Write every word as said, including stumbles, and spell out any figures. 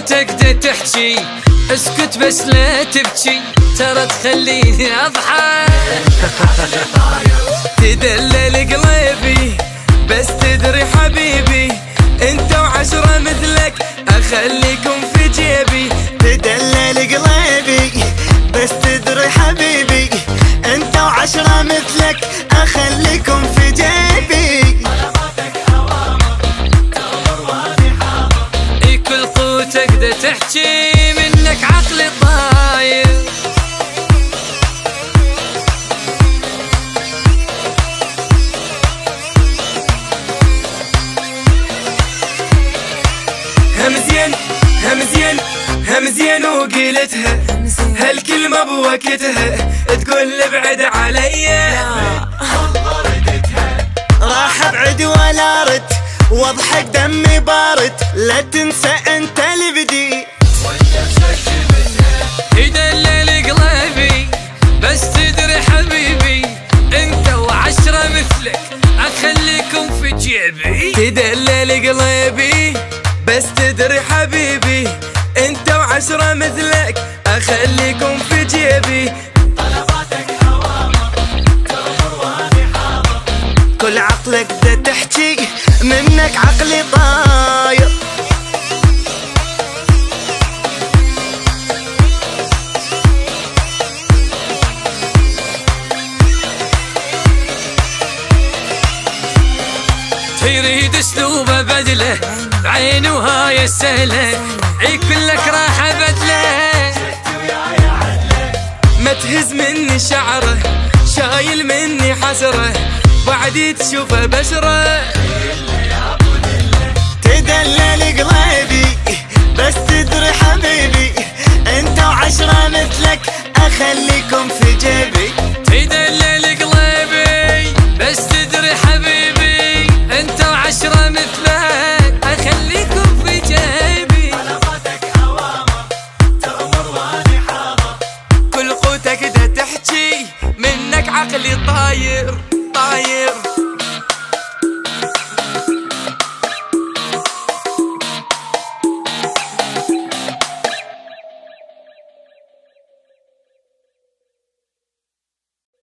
قوتك دا تحكي، اسكت بس لا تبكي، ترى تخليني اضحك. تدلل قلبي بس تدري حبيبي، انت وعشرة مثلك اخليكم في جيبي. تدلل قلبي بس تدري حبيبي، انت وعشرة مثلك اخليكم في جيبي. اي كل قوتك دا تحكي، منك عقلي طاير. همزين همزين همزين وقيلتها، هالكلمة بوقتها تقول ابعد عليا. راح ابعد ولا رد واضحك دمي بارد، لا تنسى انت اللي بديت. يدلل قلبي بس تدري حبيبي، انت وعشرة مثلك اخليكم في جيبي. تدلل قلبي بس تدري حبيبي، انت وعشرة مثلك اخليكم في جيبي. طلباتك اوامر تأمر واني حاضر، كل عقلك دا تحكي، منك عقلي طاير. يريد اسلوبه بدله بعينه هاي السهله، عي كلك راح ابدله. ما تهز مني شعره، شايل مني حسره، بعدي تشوفه بشره. تدلل قلبي بس تدري حبيبي، انت وعشرة مثلك اخليكم في جيبي. تدلل قلبي بس تدري حبيبي، انت وعشرة مثلك اخليكم في جيبي. طلباتك اوامر تأمر واني حاضر، كل قوتك دا تحكي، منك عقلي طاير طاير.